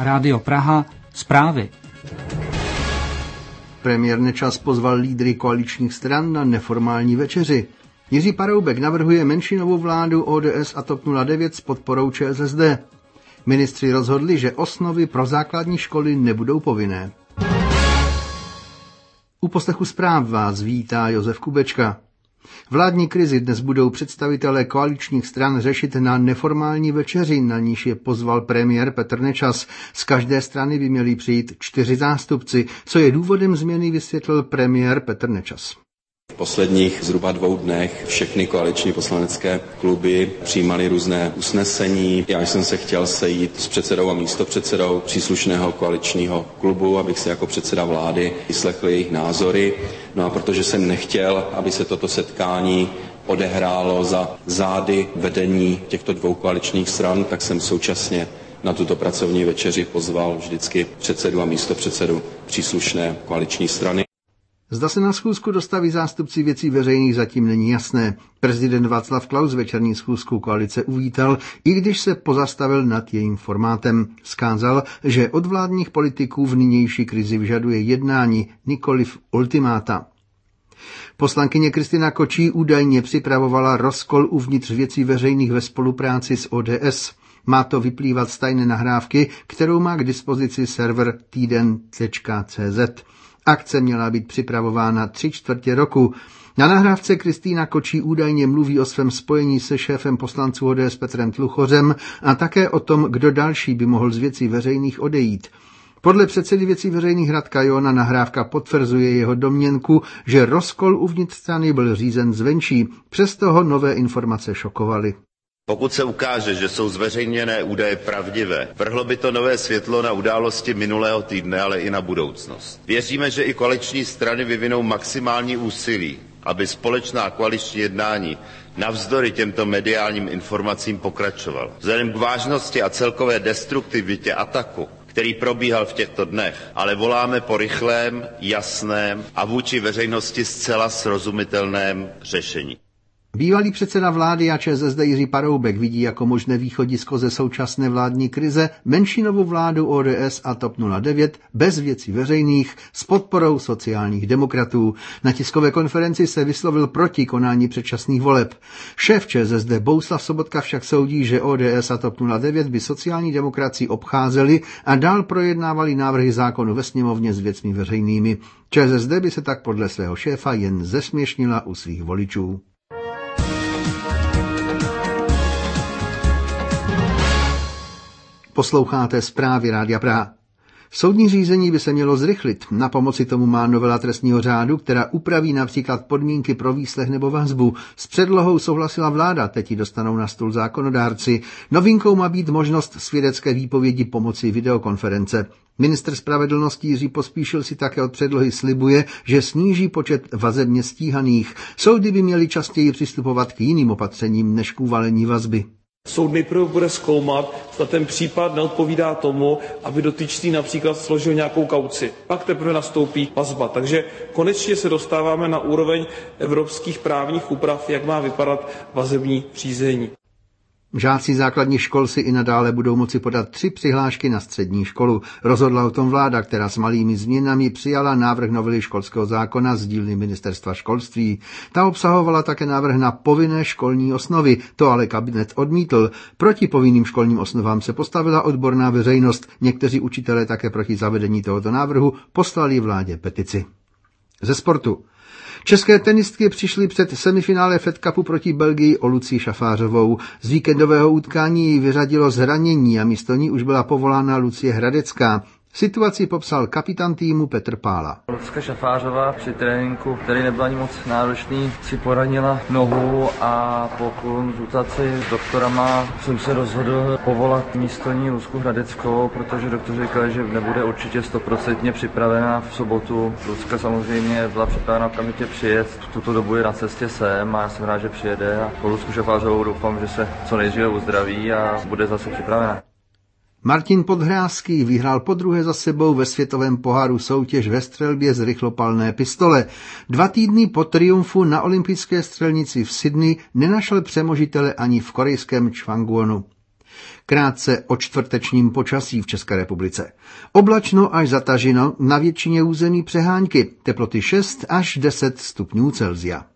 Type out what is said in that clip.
Rádio Praha, zprávy. Premiér Nečas pozval lídry koaličních stran na neformální večeři. Jiří Paroubek navrhuje menšinovou vládu ODS a TOP 09 s podporou ČSSD. Ministři rozhodli, že osnovy pro základní školy nebudou povinné. U poslechu zpráv vás vítá Josef Kubečka. Vládní krizi dnes budou představitelé koaličních stran řešit na neformální večeři, na níž je pozval premiér Petr Nečas. Z každé strany by měli přijít 4 zástupci. Co je důvodem změny, vysvětlil premiér Petr Nečas. V posledních zhruba 2 dnech všechny koaliční poslanecké kluby přijímaly různé usnesení. Já jsem se chtěl sejít s předsedou a místopředsedou příslušného koaličního klubu, abych si jako předseda vlády vyslechl jejich názory. No a protože jsem nechtěl, aby se toto setkání odehrálo za zády vedení těchto 2 koaličních stran, tak jsem současně na tuto pracovní večeři pozval vždycky předsedu a místopředsedu příslušné koaliční strany. Zda se na schůzku dostaví zástupci věcí veřejných, zatím není jasné. Prezident Václav Klaus večerní schůzku koalice uvítal, i když se pozastavil nad jejím formátem. Vzkázal, že od vládních politiků v nynější krizi vyžaduje jednání, nikoliv ultimáta. Poslankyně Kristina Kočí údajně připravovala rozkol uvnitř věcí veřejných ve spolupráci s ODS. Má to vyplývat z tajné nahrávky, kterou má k dispozici server týden.cz. Akce měla být připravována 3/4 roku. Na nahrávce Kristýna Kočí údajně mluví o svém spojení se šéfem poslanců ODS Petrem Tluchořem a také o tom, kdo další by mohl z věcí veřejných odejít. Podle předsedy věcí veřejných Radka Johna nahrávka potvrzuje jeho domněnku, že rozkol uvnitř strany byl řízen zvenčí, přesto ho nové informace šokovaly. Pokud se ukáže, že jsou zveřejněné údaje pravdivé, vrhlo by to nové světlo na události minulého týdne, ale i na budoucnost. Věříme, že i koaliční strany vyvinou maximální úsilí, aby společná koaliční jednání navzdory těmto mediálním informacím pokračovala. Vzhledem k vážnosti a celkové destruktivitě ataku, který probíhal v těchto dnech, ale voláme po rychlém, jasném a vůči veřejnosti zcela srozumitelném řešení. Bývalý předseda vlády a ČSSD Jiří Paroubek vidí jako možné východisko ze současné vládní krize menšinovou vládu ODS a TOP 09 bez věcí veřejných s podporou sociálních demokratů. Na tiskové konferenci se vyslovil proti konání předčasných voleb. Šéf ČSSD Bohuslav Sobotka však soudí, že ODS a TOP 09 by sociální demokracii obcházeli a dál projednávali návrhy zákonu ve sněmovně s věcmi veřejnými. ČSSD by se tak podle svého šéfa jen zesměšnila u svých voličů. Posloucháte zprávy Rádia Praha. Soudní řízení by se mělo zrychlit. Na pomoci tomu má novela trestního řádu, která upraví například podmínky pro výslech nebo vazbu. S předlohou souhlasila vláda, teď ji dostanou na stůl zákonodárci. Novinkou má být možnost svědecké výpovědi pomocí videokonference. Ministr spravedlnosti Jiří Pospíšil si také od předlohy slibuje, že sníží počet vazebně stíhaných. Soudy by měly častěji přistupovat k jiným opatřením než k uvalení vazby. Soud nejprve bude zkoumat, zda ten případ neodpovídá tomu, aby dotyčný například složil nějakou kauci. Pak teprve nastoupí vazba. Takže konečně se dostáváme na úroveň evropských právních úprav, jak má vypadat vazební řízení. Žáci základních škol si i nadále budou moci podat 3 přihlášky na střední školu. Rozhodla o tom vláda, která s malými změnami přijala návrh novely školského zákona z dílny Ministerstva školství. Ta obsahovala také návrh na povinné školní osnovy, to ale kabinet odmítl. Proti povinným školním osnovám se postavila odborná veřejnost. Někteří učitelé také proti zavedení tohoto návrhu poslali vládě petici. Ze sportu. České tenistky přišly před semifinále Fed Cupu proti Belgii o Lucii Šafářovou. Z víkendového utkání ji vyřadilo zranění a místo ní už byla povolána Lucie Hradecká. Situaci popsal kapitán týmu Petr Pála. Lucka Šafářová při tréninku, který nebyl ani moc náročný, si poranila nohu a po konzultaci s doktorama jsem se rozhodl povolat místo ní Lucku Hradeckou, protože doktor říkal, že nebude určitě 100% připravená v sobotu. Lucka samozřejmě byla připravena okamžitě přijet, v tuto dobu je na cestě sem a já jsem rád, že přijede a po Lucku Šafářovou doufám, že se co nejdříve uzdraví a bude zase připravená. Martin Podhrázký vyhrál podruhé za sebou ve světovém poháru soutěž ve střelbě z rychlopalné pistole. 2 týdny po triumfu na olympijské střelnici v Sydney nenašel přemožitele ani v korejském Changwonu. Krátce o čtvrtečním počasí v České republice. Oblačno až zataženo, na většině území přehánky, teploty 6 až 10 stupňů Celsia.